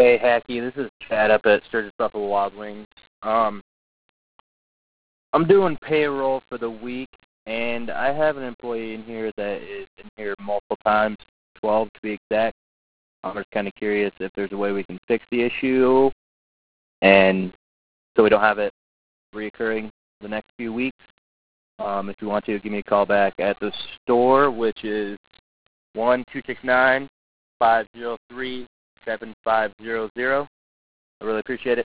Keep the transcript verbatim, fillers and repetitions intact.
Hey, Hacky, this is Chad up at Sturgis Buffalo Wild Wings. Um, I'm doing payroll for the week, and I have an employee in here that is in here multiple times, twelve to be exact. I'm just kind of curious if there's a way we can fix the issue, and so we don't have it reoccurring the next few weeks. Um, if you want to, give me a call back at the store, which is one two six nine, five zero three, seven five zero zero. I really appreciate it.